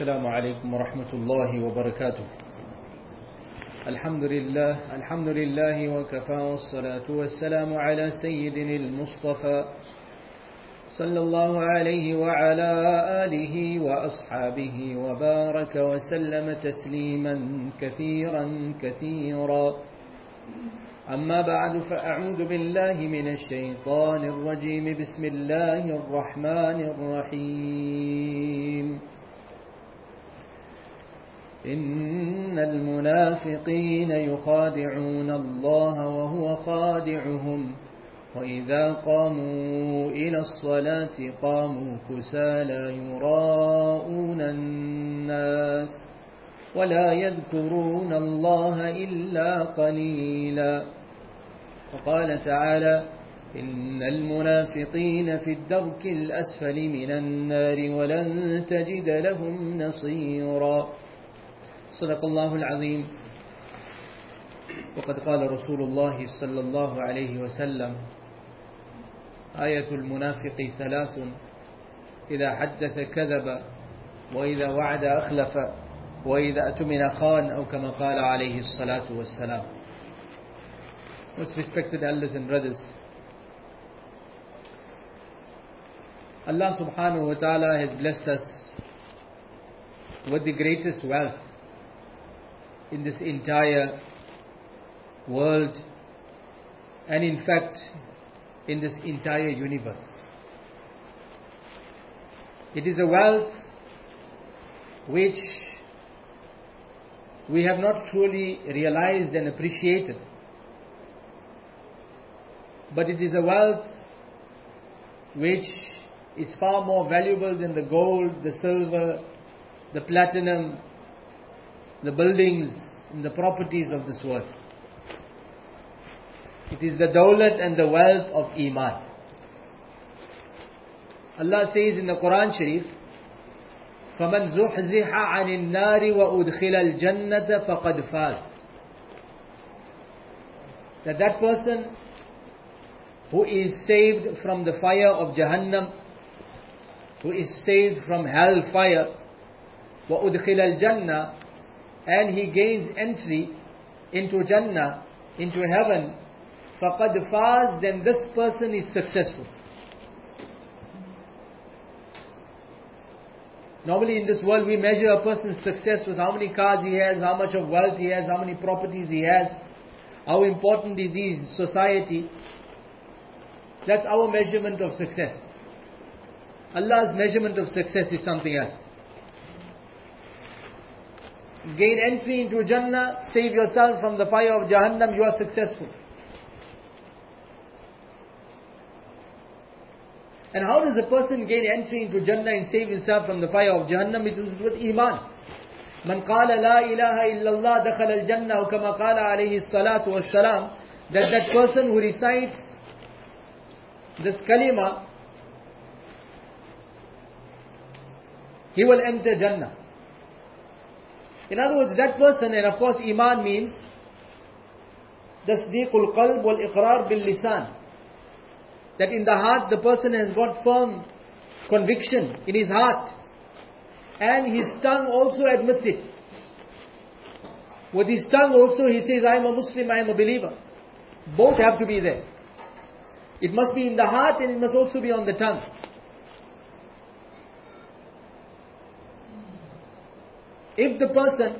السلام عليكم ورحمة الله وبركاته. الحمد لله وكفى، والصلاة والسلام على سيدنا المصطفى صلى الله عليه وعلى آله وأصحابه وبارك وسلم تسليما كثيرا كثيرا. أما بعد، فأعوذ بالله من الشيطان الرجيم. بسم الله الرحمن الرحيم. إن المنافقين يخادعون الله وهو خادعهم، وإذا قاموا إلى الصلاة قاموا كسالى يراءون الناس ولا يذكرون الله إلا قليلا. وقال تعالى: إن المنافقين في الدرك الأسفل من النار ولن تجد لهم نصيرا. صدق الله العظيم. وقد قال رسول الله صلى الله عليه وسلم: آية المنافق ثلاث: إذا حدث كذب، وإذا وعد أخلف، وإذا أتمن خان، أو كما قال عليه الصلاة والسلام. Most respected elders and brothers, Allah subhanahu wa ta'ala has blessed us with the greatest wealth in this entire world, and in fact in this entire universe. It is a wealth which we have not truly realized and appreciated, but it is a wealth which is far more valuable than the gold, the silver, the platinum, the buildings and the properties of this world. It is the dawlat and the wealth of Iman. Allah says in the Quran Sharif, فَمَنْ زُحْزِحَ عَنِ النَّارِ وَأُدْخِلَ الْجَنَّةَ فَقَدْ فَازَ. That person who is saved from the fire of Jahannam, who is saved from hell fire, وَأُدْخِلَ الْجَنَّةَ, and he gains entry into Jannah, into heaven, فَقَدْ فَازَ, then this person is successful. Normally in this world we measure a person's success with how many cars he has, how much of wealth he has, how many properties he has, how important he is in society. That's our measurement of success. Allah's measurement of success is something else. Gain entry into Jannah, save yourself from the fire of Jahannam, you are successful. And how does a person gain entry into Jannah and save himself from the fire of Jahannam? It is with Iman. Man qala la ilaha illallah dakhala al-jannah, or kama qala alayhi salatu wassalam, that person who recites this kalima, he will enter Jannah. In other words, that person, and of course Iman means tasdeequl qalb wal iqrar bil lisan, that in the heart the person has got firm conviction in his heart, and his tongue also admits it. With his tongue also he says, I am a Muslim, I am a believer. Both have to be there. It must be in the heart and it must also be on the tongue. If the person,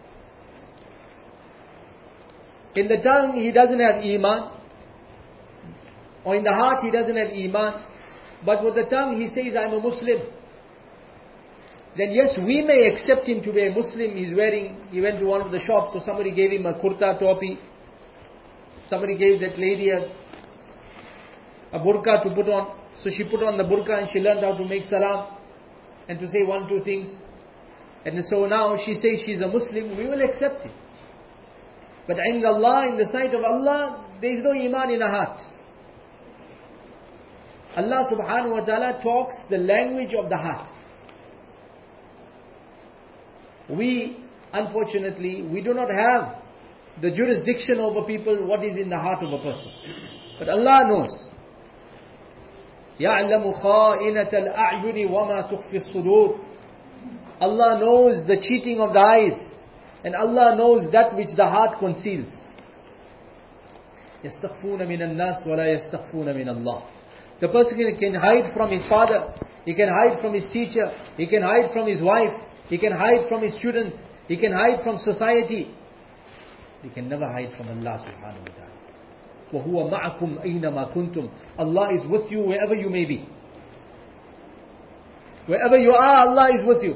in the tongue he doesn't have Iman, or in the heart he doesn't have Iman, but with the tongue he says, I am a Muslim, then yes, we may accept him to be a Muslim. He went to one of the shops, so somebody gave him a kurta topi, somebody gave that lady a burqa to put on, so she put on the burqa and she learned how to make salam and to say one, two things. And so now she says she's a Muslim, we will accept it. But in Allah, in the sight of Allah, there is no Iman in the heart. Allah subhanahu wa ta'ala talks the language of the heart. We, unfortunately, we do not have the jurisdiction over people, what is in the heart of a person. But Allah knows. يَعْلَمُ خَائِنَةَ الْأَعْيُنِ وَمَا تُخْفِي الصُّدُورِ. Allah knows the cheating of the eyes. And Allah knows that which the heart conceals. يَسْتَخْفُونَ مِنَ النَّاسِ وَلَا يَسْتَخْفُونَ مِنَ اللَّهِ. The person can hide from his father. He can hide from his teacher. He can hide from his wife. He can hide from his students. He can hide from society. He can never hide from Allah subhanahu wa ta'ala. وَهُوَ مَعَكُمْ أَيْنَمَا كُنْتُمْ. Allah is with you wherever you may be. Wherever you are, Allah is with you.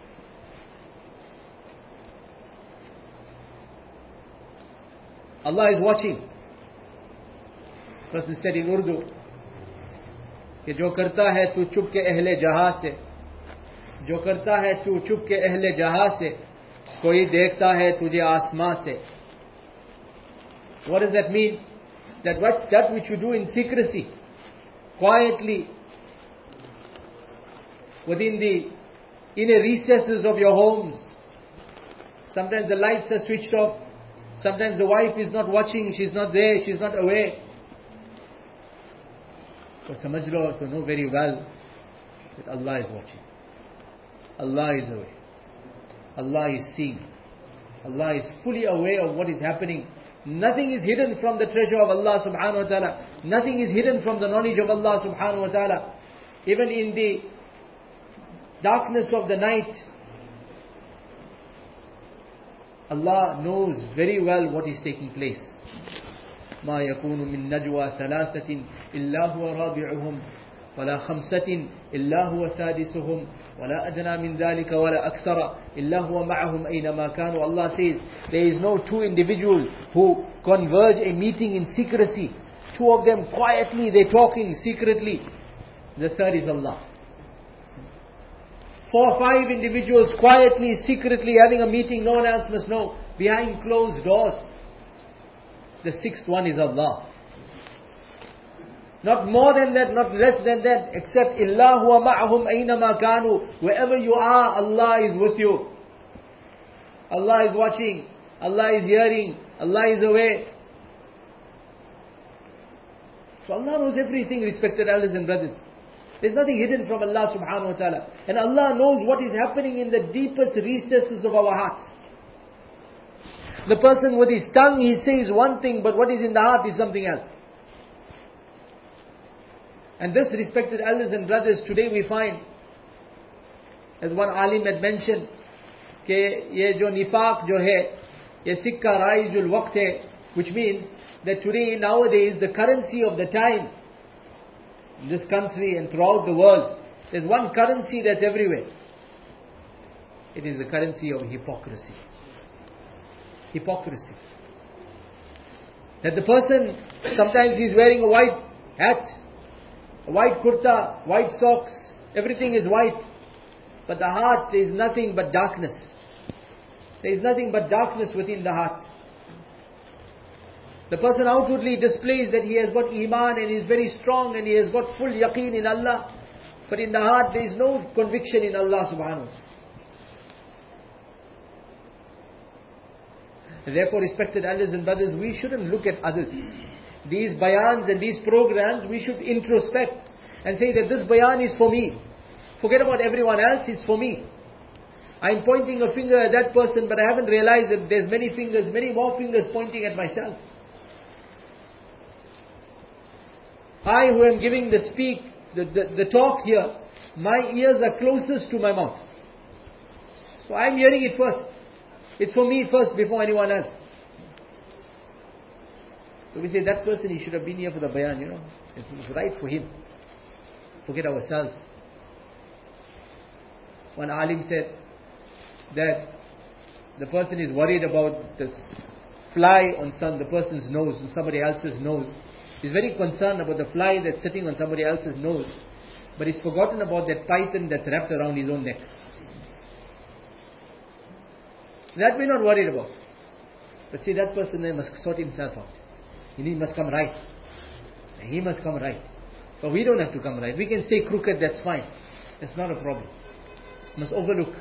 Allah is watching. Person said in Urdu, कि जो करता है तू चुप के अहले जहां से, जो करता है तू चुप के अहले जहां से, कोई देखता है तुझे आसमां से. What does that mean? That which you do in secrecy, quietly, within the inner recesses of your homes. Sometimes the lights are switched off. Sometimes the wife is not watching, she's not there, she's not aware. But samajh lo, to know very well that Allah is watching. Allah is aware. Allah is seeing. Allah is fully aware of what is happening. Nothing is hidden from the treasure of Allah subhanahu wa ta'ala. Nothing is hidden from the knowledge of Allah subhanahu wa ta'ala. Even in the darkness of the night, Allah knows very well what is taking place. ما يكون من نجوى ثلاثة إلا هو رابعهم ولا خمسة إلا هو سادسهم ولا أدنى من ذلك ولا أكثر إلا هو معهم أينما كانوا. Allah says there is no two individuals who converge a meeting in secrecy. Two of them quietly, they're talking secretly. The third is Allah. 4 or 5 individuals quietly, secretly having a meeting, no one else must know, behind closed doors. The 6th one is Allah. Not more than that, not less than that, except إِلَّا هُوَ مَعَهُمْ أَيْنَمَا كَانُوا. Wherever you are, Allah is with you. Allah is watching. Allah is hearing. Allah is aware. So Allah knows everything, respected elders and brothers. There's nothing hidden from Allah subhanahu wa ta'ala. And Allah knows what is happening in the deepest recesses of our hearts. The person with his tongue, he says one thing, but what is in the heart is something else. And this, respected elders and brothers, today we find, as one alim had mentioned, कि ये जो निफाक जो है, ये सिक्का राइजुल वक्त है, which means that today, nowadays, the currency of the time, in this country and throughout the world, there's one currency that's everywhere. It is the currency of hypocrisy. Hypocrisy. That the person, sometimes he's wearing a white hat, a white kurta, white socks, everything is white, but the heart is nothing but darkness. There is nothing but darkness within the heart. The person outwardly displays that he has got iman and is very strong and he has got full yaqeen in Allah, but in the heart there is no conviction in Allah subhanahu wa ta'ala. Therefore, respected elders and brothers, we shouldn't look at others. These bayans and these programs, we should introspect and say that this bayan is for me. Forget about everyone else, it's for me. I'm pointing a finger at that person, but I haven't realized that there's many fingers, many more fingers pointing at myself. I who am giving the talk here, my ears are closest to my mouth. So I'm hearing it first. It's for me first before anyone else. So we say that person, he should have been here for the bayan, It's right for him. Forget ourselves. One alim said that the person is worried about this fly on the person's nose, on somebody else's nose. He's very concerned about the fly that's sitting on somebody else's nose. But he's forgotten about that python that's wrapped around his own neck. That we're not worried about. But see, that person then must sort himself out. He must come right. He must come right. But we don't have to come right. We can stay crooked, that's fine. That's not a problem. We must overlook.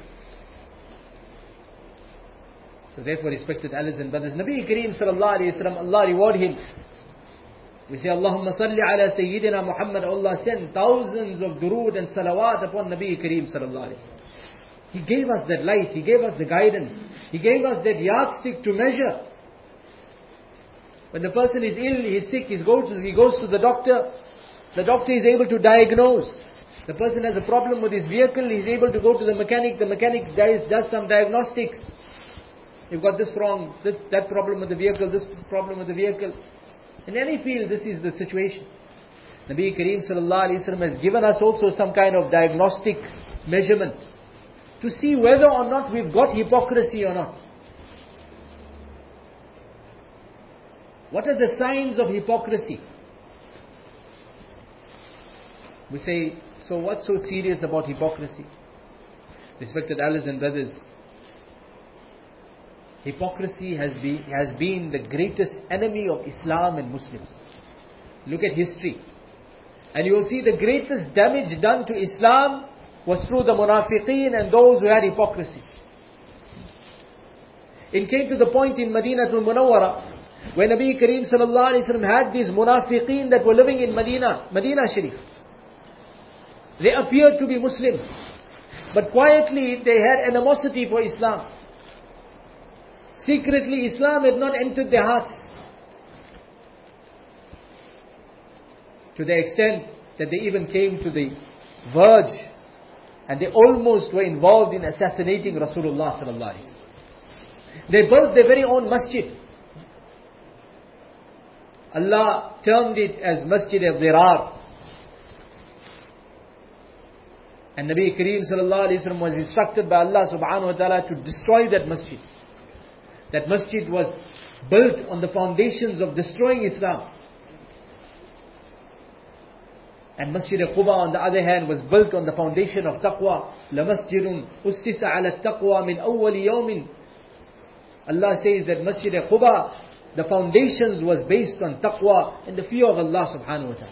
So therefore, respected elders and brothers, Nabi Kareem sallallahu alayhi wa sallam, Allah reward him. We say, Allahumma salli ala Sayyidina Muhammad. Allah send thousands of durood and salawat upon Nabi Kareem sallallahu alayhi wa sallam. He gave us that light. He gave us the guidance. He gave us that yardstick to measure. When the person is ill, he is sick, he goes to the doctor. The doctor is able to diagnose. The person has a problem with his vehicle, he is able to go to the mechanic. The mechanic does some diagnostics. You've got this wrong, that problem with the vehicle, this problem with the vehicle. In any field, this is the situation. Nabi Kareem Sallallahu Alaihi Wasallam has given us also some kind of diagnostic measurement to see whether or not we've got hypocrisy or not. What are the signs of hypocrisy? We say, so what's so serious about hypocrisy? Respected elders and brothers, hypocrisy has been the greatest enemy of Islam and Muslims. Look at history. And you will see the greatest damage done to Islam was through the munafiqeen and those who had hypocrisy. It came to the point in Madinatul Munawwara, when Nabi Kareem Sallallahu Alaihi Wasallam had these munafiqeen that were living in Medina Sharif. They appeared to be Muslims, but quietly they had animosity for Islam. Secretly, Islam had not entered their hearts. To the extent that they even came to the verge and they almost were involved in assassinating Rasulullah Sallallahu Alaihi Wasallam. They built their very own masjid. Allah termed it as Masjid al-Dirar. And Nabi Kareem Sallallahu Alaihi Wasallam was instructed by Allah Subhanahu Wa Ta'ala to destroy that masjid. That masjid was built on the foundations of destroying Islam. And Masjid al-Quba on the other hand was built on the foundation of taqwa. لَمَسْجِدٌ أُسِّسَ عَلَى التَّقْوَى مِنْ أَوَّلِ يَوْمٍ. Allah says that Masjid al-Quba, the foundations was based on taqwa and the fear of Allah Subhanahu Wa Ta'ala.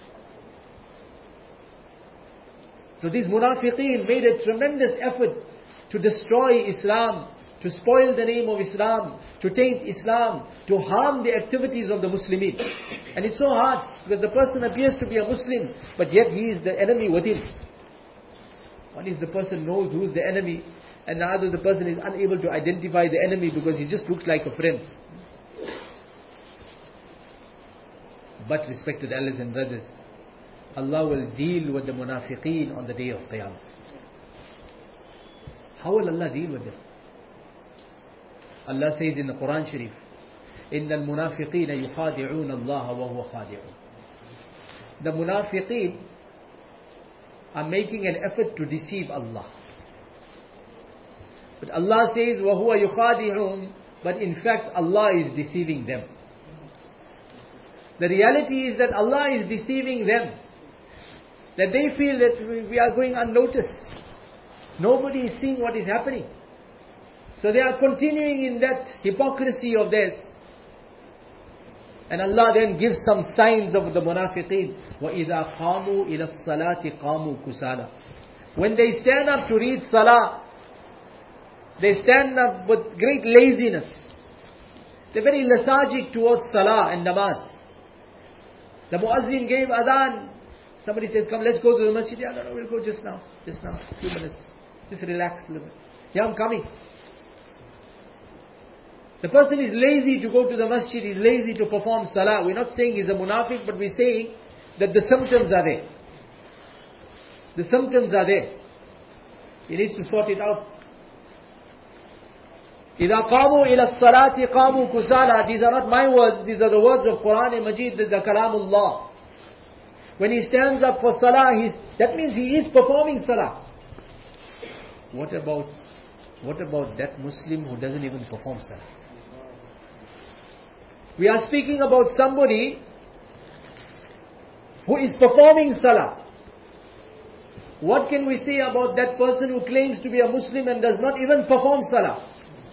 So these munafiqeen made a tremendous effort to destroy Islam, to spoil the name of Islam, to taint Islam, to harm the activities of the Muslimin. And it's so hard because the person appears to be a Muslim, but yet he is the enemy within. One is the person knows who's the enemy, and the other the person is unable to identify the enemy because he just looks like a friend. But respected elders and brothers, Allah will deal with the munafiqeen on the day of Qiyamah. How will Allah deal with them? Allah says in the Quran Sharif, إِنَّ الْمُنَافِقِينَ يُخَادِعُونَ اللَّهَ وَهُوَ خَادِعُونَ. The munafiqeen are making an effort to deceive Allah. But Allah says, وَهُوَ يُخَادِعُونَ, but in fact Allah is deceiving them. The reality is that Allah is deceiving them. That they feel that we are going unnoticed. Nobody is seeing what is happening. So they are continuing in that hypocrisy of theirs. And Allah then gives some signs of the munafiqeen. وَإِذَا قَامُوا إِلَى الصَّلَاةِ قَامُوا كُسَالًا. When they stand up to read salah, they stand up with great laziness. They're very lethargic towards salah and namaz. The muazzin gave adhan. Somebody says, come, let's go to the masjid. Yeah, no, we'll go just now, a few minutes. Just relax a little bit. Yeah, I'm coming. The person is lazy to go to the masjid, he's lazy to perform salah. We're not saying he's a munafiq, but we're saying that the symptoms are there. The symptoms are there. He needs to sort it out. إِذَا قَامُوا إِلَى الصَّلَاةِ قَامُوا كُسَالًا. These are not my words, these are the words of Quran and Majid, the Kalamullah. When he stands up for salah, that means he is performing salah. What about that Muslim who doesn't even perform salah? We are speaking about somebody who is performing salah. What can we say about that person who claims to be a Muslim and does not even perform salah?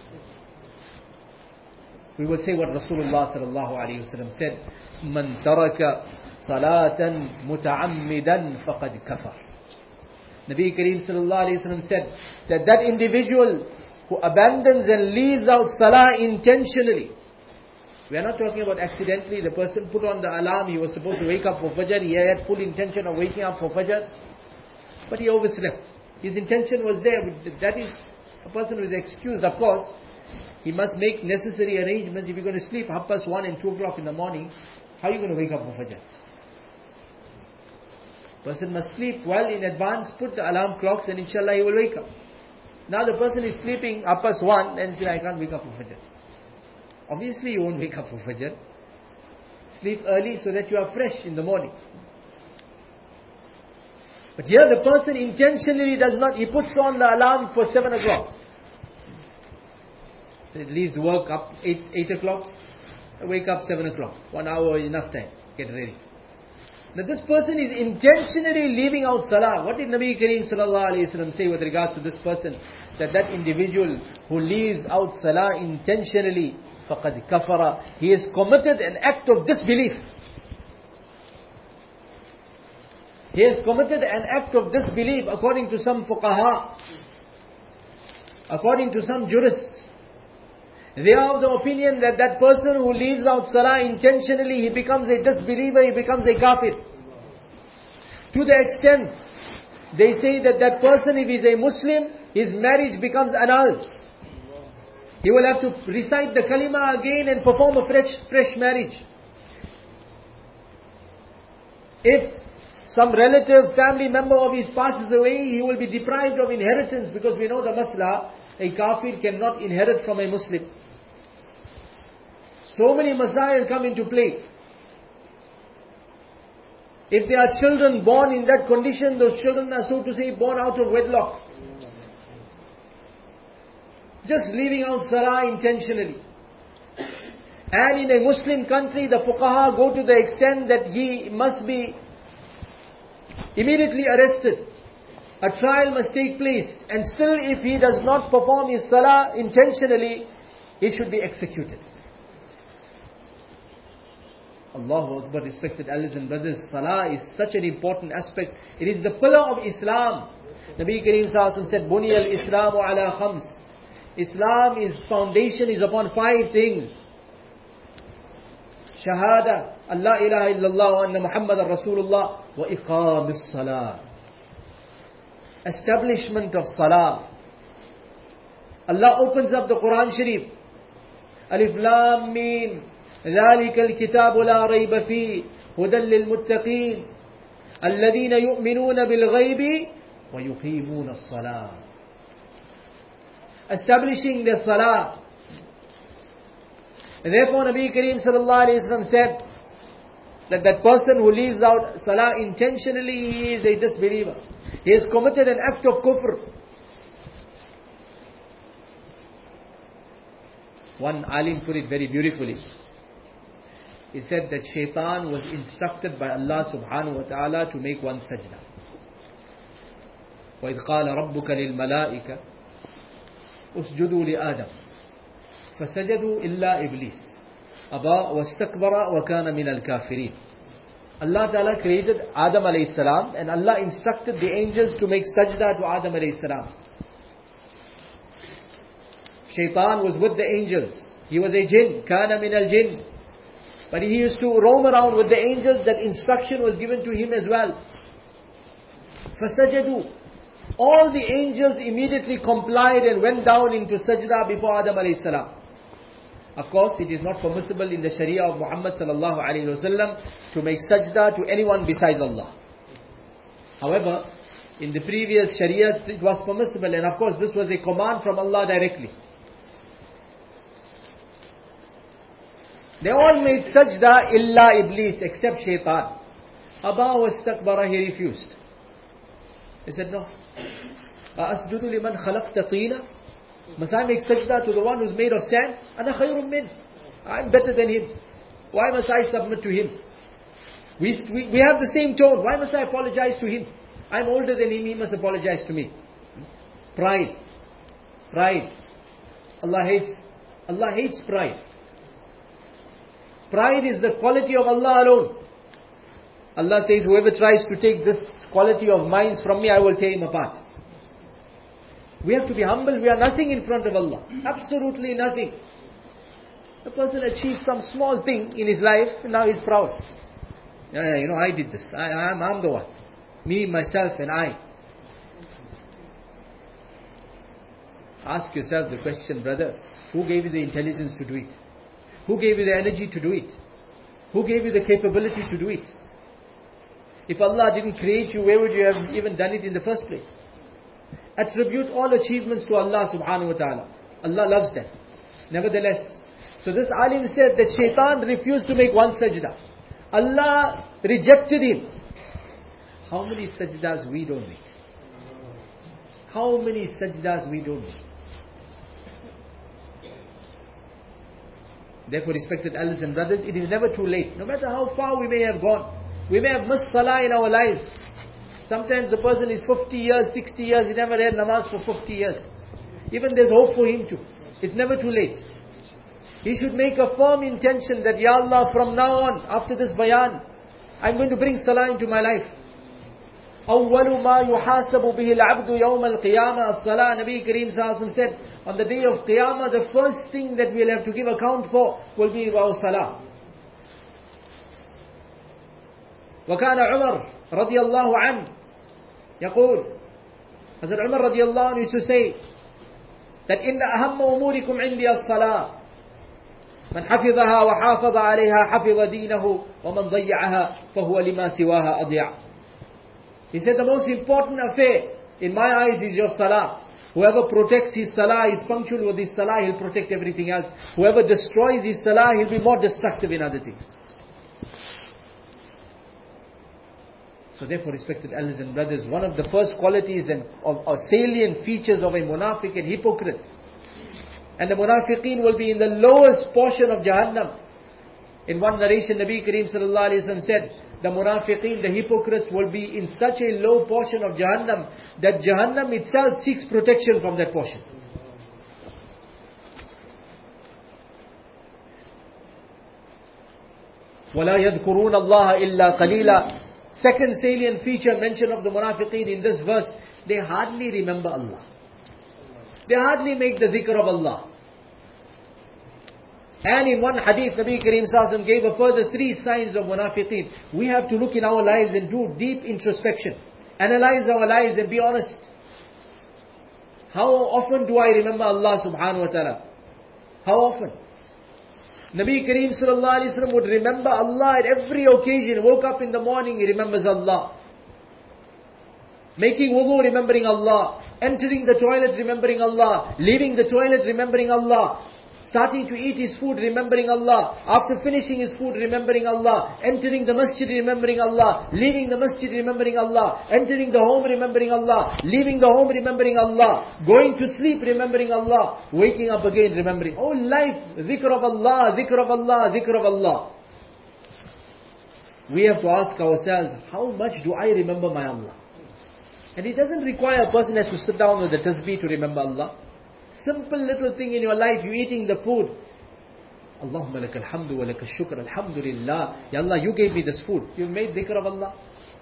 We will say what Rasulullah sallallahu alaihi wasallam said: "Man taraka salatan muta'ammidan faqad kafar." Nabi Kareem sallallahu alaihi wasallam said that individual who abandons and leaves out salah intentionally. We are not talking about accidentally. The person put on the alarm, he was supposed to wake up for Fajr, he had full intention of waking up for Fajr, but he overslept. His intention was there. That is a person who is excused. Of course, he must make necessary arrangements. If you're going to sleep 1:30 and 2 o'clock in the morning, how are you going to wake up for Fajr? Person must sleep well in advance, put the alarm clocks, and inshallah he will wake up. Now the person is sleeping 1:30 and says, I can't wake up for Fajr. Obviously you won't wake up for Fajr. Sleep early so that you are fresh in the morning. But here the person intentionally does not, he puts on the alarm for 7 o'clock. So it leaves work up 8 o'clock, wake up 7 o'clock. 1 hour is enough time, get ready. Now this person is intentionally leaving out Salah. What did Nabi Kareem sallallahu alayhi wa sallam say with regards to this person? That individual who leaves out Salah intentionally, فَقَدْ كَفَرَ, he has committed an act of disbelief. He has committed an act of disbelief according to some fuqaha, according to some jurists. They are of the opinion that that person who leaves out Salah intentionally, he becomes a disbeliever, he becomes a kafir. To the extent, they say that that person, if he is a Muslim, his marriage becomes annulled. He will have to recite the kalima again and perform a fresh marriage. If some relative, family member of his passes away, he will be deprived of inheritance, because we know the masla, a kafir cannot inherit from a Muslim. So many masail come into play. If there are children born in that condition, those children are, so to say, born out of wedlock. Just leaving out Salah intentionally. And in a Muslim country, the fuqaha go to the extent that he must be immediately arrested. A trial must take place, and still if he does not perform his Salah intentionally, he should be executed. Allahu Akbar, respected elders and brothers, Salah is such an important aspect. It is the pillar of Islam. Nabi Kareem Sallallahu Alaihi Wasallam said, Buni al-Islamu ala khams. Islam is foundation is upon 5 things. Shahada, Allah ilaha illallah wa anna Muhammadan Rasulullah, wa iqamis salah. Establishment of Salah. Allah opens up the Quran Sharif. Alif Lam Mim. ذلك الكتاب لا ريب فيه هدى للمتقين الذين يؤمنون بالغيب ويقيمون الصلاة. Establishing the Salah. And therefore Nabi Kareem sallallahu alayhi wa sallam said that that person who leaves out Salah intentionally, he is a disbeliever. He has committed an act of kufr. One alim put it very beautifully. He said that shaitan was instructed by Allah subhanahu wa ta'ala to make one sajda. وَإِذْ قَالَ رَبُّكَ لِلْمَلَائِكَةِ اسْجُدُوا لِآدَمَ فَسَجَدُوا إِلَّا إِبْلِيسَ أَبَى وَاسْتَكْبَرَ وَكَانَ مِنَ الْكَافِرِينَ. Allah ta'ala created Adam alayhi salam, and Allah instructed the angels to make sajda to Adam alayhi salam. Shaitan was with the angels. He was a jinn. كَانَ مِنَ الْجِنِّ. But he used to roam around with the angels. That instruction was given to him as well. فَسَجَدُوا. All the angels immediately complied and went down into sajda before Adam alayhi salam. Of course, it is not permissible in the Sharia of Muhammad sallallahu alayhi wa sallam to make sajda to anyone besides Allah. However, in the previous Sharias it was permissible, and of course this was a command from Allah directly. They all made sajda illa Iblis, except Shaitan. Aba wastakbara, he refused. He said, no. Asjudu liman khalaqta teena. Must I make sajda to the one who's made of sand? Ana khayrun min. I'm better than him. Why must I submit to him? We have the same tone. Why must I apologize to him? I'm older than him, he must apologize to me. Pride. Pride. Allah hates pride. Pride is the quality of Allah alone. Allah says, whoever tries to take this quality of mine from me, I will tear him apart. We have to be humble. We are nothing in front of Allah. Absolutely nothing. The person achieved some small thing in his life, and now he's proud. I did this. I'm the one. Me, myself, and I. Ask yourself the question, brother, who gave you the intelligence to do it? Who gave you the energy to do it? Who gave you the capability to do it? If Allah didn't create you, where would you have even done it in the first place? Attribute all achievements to Allah subhanahu wa ta'ala. Allah loves them. Nevertheless, so this alim said that shaitan refused to make one sajda. Allah rejected him. How many sajdas we don't make? How many sajdas we don't make? Therefore, respected elders and brothers, it is never too late. No matter how far we may have gone, we may have missed salah in our lives. Sometimes the person is 50 years, 60 years, he never read namaz for 50 years. Even there's hope for him too. It's never too late. He should make a firm intention that, Ya Allah, from now on, after this bayan, I'm going to bring salah into my life. أول ما يحاسب به العبد يوم القيامة الصلاة. Nabi Kareem Sallallahu said, on the day of Qiyamah, the first thing that we'll have to give account for will be our salah. وكان عمر رضي الله عنه يقول, Hazrat Umar رضي الله عنه used to say that إن أهم أموركم عندي الصلاة من حفظها وحافظ عليها حفظ دينه ومن ضيعها فهو لما سواها أضيع. He said the most important affair in my eyes is your salah. Whoever protects his salah, is punctual with his salah, he'll protect everything else. Whoever destroys his salah, he'll be more destructive in other things. So therefore, respected elders and brothers, one of the first qualities and or salient features of a munafiq and hypocrite, and the munafiqeen will be in the lowest portion of Jahannam. In one narration, Nabi Kareem Sallallahu Alaihi Wasallam said, the munafiqeen, the hypocrites will be in such a low portion of Jahannam that Jahannam itself seeks protection from that portion. وَلَا يَذْكُرُونَ اللَّهَ إِلَّا قَلِيلًا. Second salient feature mention of the munafiqeen in this verse, they hardly remember Allah. They hardly make the dhikr of Allah. And in one hadith, Nabi Kareem Sallallahu gave a further 3 signs of munafiqeen. We have to look in our lives and do deep introspection. Analyze our lives and be honest. How often do I remember Allah subhanahu wa ta'ala? How often? Nabi Kareem Sallallahu Alaihi Wasallam would remember Allah at every occasion. Woke up in the morning, he remembers Allah. Making wudu, remembering Allah. Entering the toilet, remembering Allah. Leaving the toilet, remembering Allah. Starting to eat his food, remembering Allah. After finishing his food, remembering Allah. Entering the masjid, remembering Allah. Leaving the masjid, remembering Allah. Entering the home, remembering Allah. Leaving the home, remembering Allah. Going to sleep, remembering Allah. Waking up again, remembering. Oh, life, dhikr of Allah, dhikr of Allah, dhikr of Allah. We have to ask ourselves, how much do I remember my Allah? And it doesn't require a person has to sit down with the tasbih to remember Allah. Simple little thing in your life, you eating the food. Allahumma lakal hamdu wa lakal shukr, alhamdulillah. Ya Allah, you gave me this food. You made dhikr of Allah.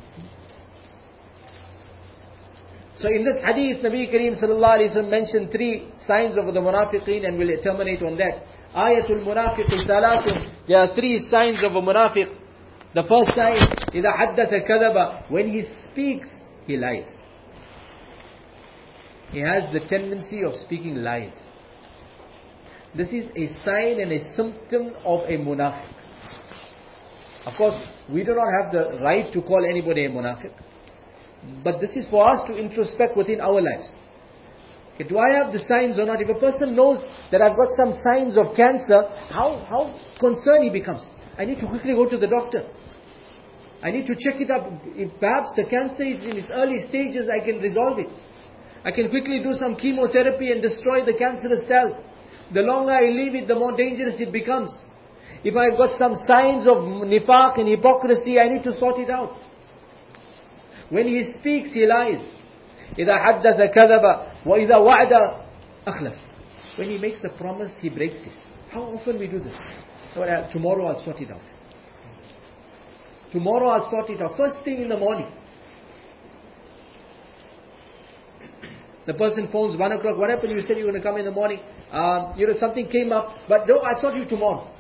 So in this hadith, Nabi Kareem Sallallahu Alaihi Wasallam mentioned 3 signs of the munafiqeen, and we'll terminate on that. Ayatul munafiqi salatun. There are 3 signs of a munafiq. The first sign, إِذَا حَدَّثَ كَذَبَ. When he speaks, he lies. He has the tendency of speaking lies. This is a sign and a symptom of a munafiq. Of course, we do not have the right to call anybody a munafiq. But this is for us to introspect within our lives. Okay, do I have the signs or not? If a person knows that I've got some signs of cancer, how concerned he becomes. I need to quickly go to the doctor. I need to check it up. If perhaps the cancer is in its early stages, I can resolve it. I can quickly do some chemotherapy and destroy the cancerous cell. The longer I leave it, the more dangerous it becomes. If I've got some signs of nifaq and hypocrisy, I need to sort it out. When he speaks, he lies. إِذَا حَدَّثَ كَذَبَ وَإِذَا وَعْدَ أَخْلَفَ. When he makes a promise, he breaks it. How often we do this? Tomorrow I'll sort it out. Tomorrow I'll sort it out. First thing in the morning. The person phones 1 o'clock. What happened? You said you were going to come in the morning. Something came up. But no, I'll sort you tomorrow.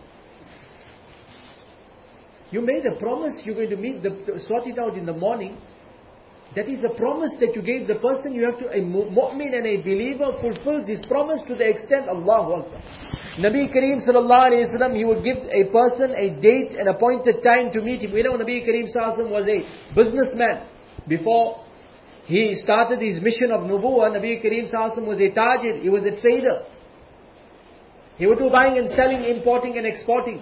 You made a promise you're going to sort it out in the morning. That is a promise that you gave the person. You have to, a mu'min and a believer fulfills his promise to the extent Allahu Akbar. Nabi Kareem sallallahu alayhi wa sallam, he would give a person a date, an appointed time to meet him. We know Nabi Kareem sallallahu alayhi wa sallam was a businessman. Before he started his mission of Nubuwwah, Nabi Kareem sallallahu alayhi wa sallam was a tajir, he was a trader. He would do buying and selling, importing and exporting.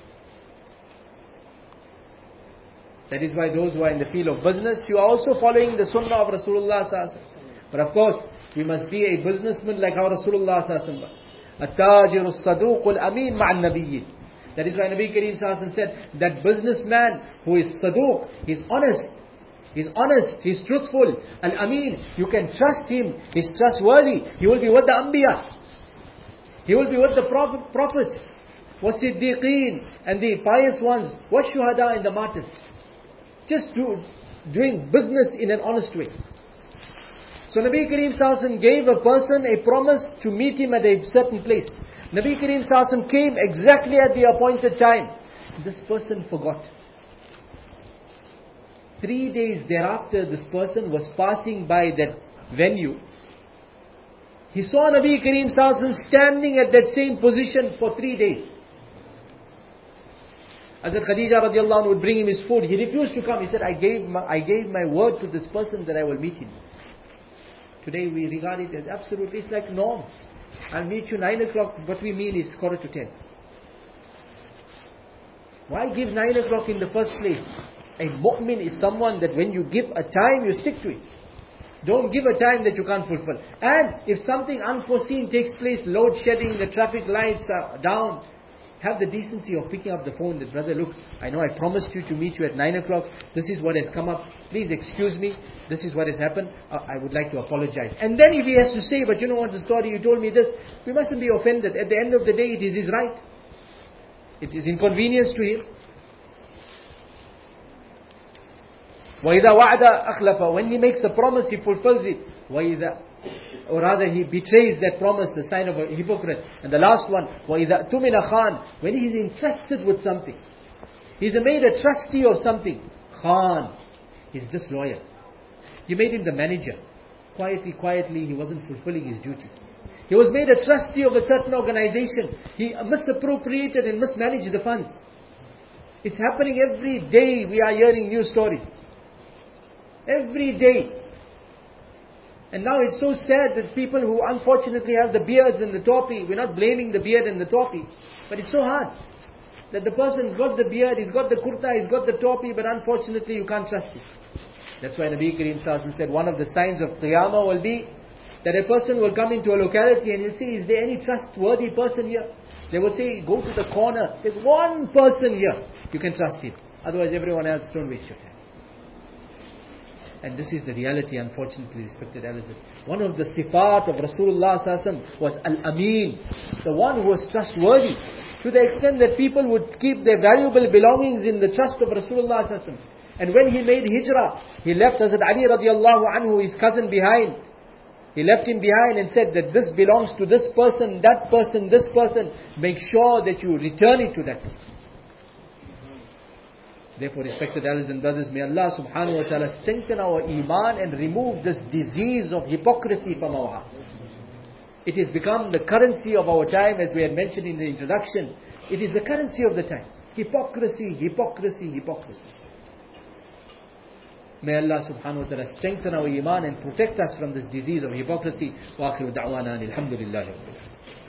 That is why those who are in the field of business, you are also following the sunnah of Rasulullah sallallahu alaihi wasallam. But of course, we must be a businessman like how Rasulullah sallallahu alaihi wasallam was. التاجر الصدوق الأمين مع النبيين. That is why Nabi Kareem sallallahu alaihi wasallam said, that businessman who is saduq, he's honest, he's truthful. Al-Amin, you can trust him, he's trustworthy. He will be with the Anbiya. He will be with the prophets. Was-Siddiqeen and the pious ones. Was-Shuhada and the martyrs. Just doing business in an honest way. So Nabi Kareem sallallahu alaihi wasallam gave a person a promise to meet him at a certain place. Nabi Kareem sallallahu alaihi wasallam came exactly at the appointed time. This person forgot. 3 days thereafter, this person was passing by that venue. He saw Nabi Kareem sallallahu alaihi wasallam standing at that same position for 3 days. Hazrat Khadija radiallahu anha would bring him his food. He refused to come. He said, I gave my word to this person that I will meet him. Today we regard it as absolutely, it's like norm. I'll meet you 9 o'clock, what we mean is 9:45. Why give 9 o'clock in the first place? A mu'min is someone that when you give a time, you stick to it. Don't give a time that you can't fulfill. And if something unforeseen takes place, load shedding, the traffic lights are down, have the decency of picking up the phone. That, brother, look, I know I promised you to meet you at 9 o'clock. This is what has come up. Please excuse me. This is what has happened. I would like to apologize. And then if he has to say, but you know what's the story, you told me this, we mustn't be offended. At the end of the day, it is his right. It is inconvenience to him. وَإِذَا وَعْدَ أَخْلَفَ. When he makes a promise, he fulfills it. Or rather, he betrays that promise, a sign of a hypocrite. And the last one, وَإِذَا أَتُمِنَ خَانٍ. When he is entrusted with something, he's made a trustee of something. Khan, he's disloyal. You made him the manager. Quietly, he wasn't fulfilling his duty. He was made a trustee of a certain organization. He misappropriated and mismanaged the funds. It's happening every day. We are hearing news stories. Every day. And now it's so sad that people who unfortunately have the beards and the topi, we're not blaming the beard and the topi, but it's so hard that the person's got the beard, he's got the kurta, he's got the topi, but unfortunately you can't trust him. That's why Nabi Kareem sallallahu alaihi wasallam said one of the signs of Qiyamah will be that a person will come into a locality and he'll say, is there any trustworthy person here? They will say, go to the corner, there's one person here, you can trust him. Otherwise everyone else, don't waste your time. And this is the reality, unfortunately, respected elders. One of the sifat of Rasulullah sallallahu alaihi wasallam was Al-Amin, the one who was trustworthy, to the extent that people would keep their valuable belongings in the trust of Rasulullah sallallahu alaihi wasallam. And when he made hijrah, he left Hazrat Ali radiallahu anhu, his cousin, behind. He left him behind and said that this belongs to this person, that person, this person. Make sure that you return it to that person. Therefore, respected elders and brothers, may Allah subhanahu wa ta'ala strengthen our iman and remove this disease of hypocrisy from our hearts. It has become the currency of our time, as we had mentioned in the introduction. It is the currency of the time. Hypocrisy. May Allah subhanahu wa ta'ala strengthen our iman and protect us from this disease of hypocrisy. Wa akhiru da'wana alhamdulillahi rabbil alamin.